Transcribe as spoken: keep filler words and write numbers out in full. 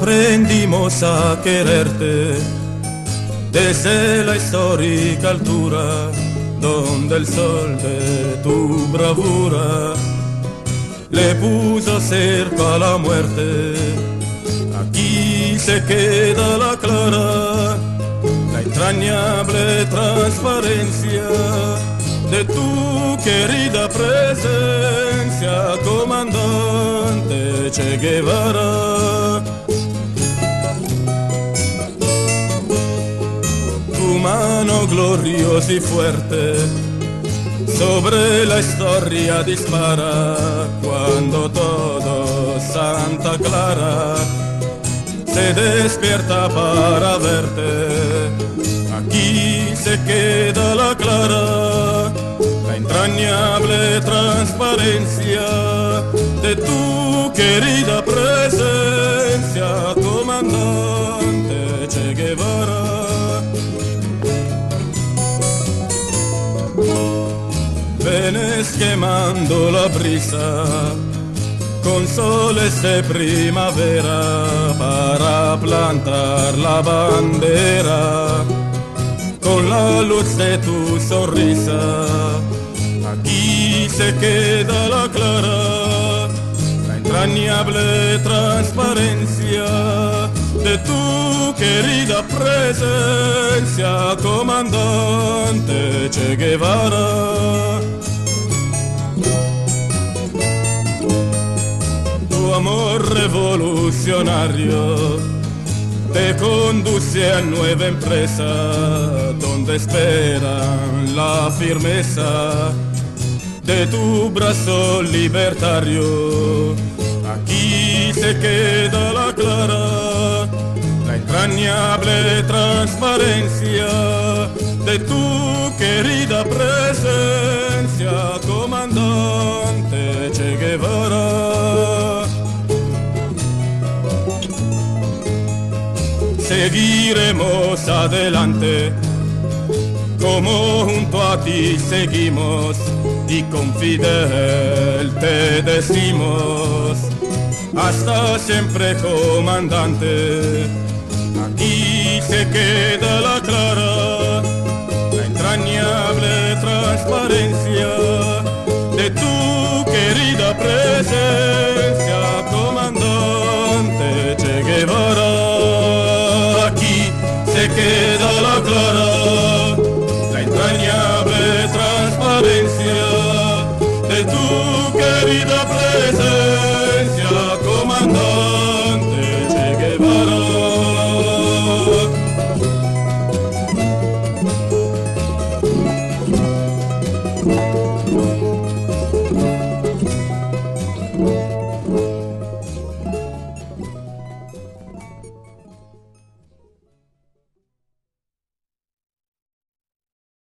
aprendimos a quererte desde la histórica altura donde el sol de tu bravura le puso cerca a la muerte. Aquí se queda la clara, la entrañable transparencia de tu querida presencia, comandante Che Guevara. Tu mano gloriosa y fuerte sobre la historia dispara cuando todo Santa Clara se despierta para verte. Aquí se queda la clara, la entrañable transparencia de tu querida presencia, comandante Che Guevara. Vienes quemando la brisa con soles de primavera para plantar la bandera con la luz de tu sonrisa. Aquí se queda la clara, la entrañable transparencia de tu querida presencia, comandante Che Guevara. Tu amor revolucionario te conduce a nueva empresa donde esperan la firmeza de tu brazo libertario. Aquí se queda la clara, la entrañable transparencia de tu querida presencia, comandante Che Guevara. Seguiremos adelante, como junto a ti seguimos, y con Fidel te decimos, hasta siempre, comandante. Aquí se queda la clara, la entrañable transparencia de tu querida presencia, comandante Che Guevara. Se queda la clara, la entrañable transparencia de tu querida presencia, comandante Che Guevara. Thank you.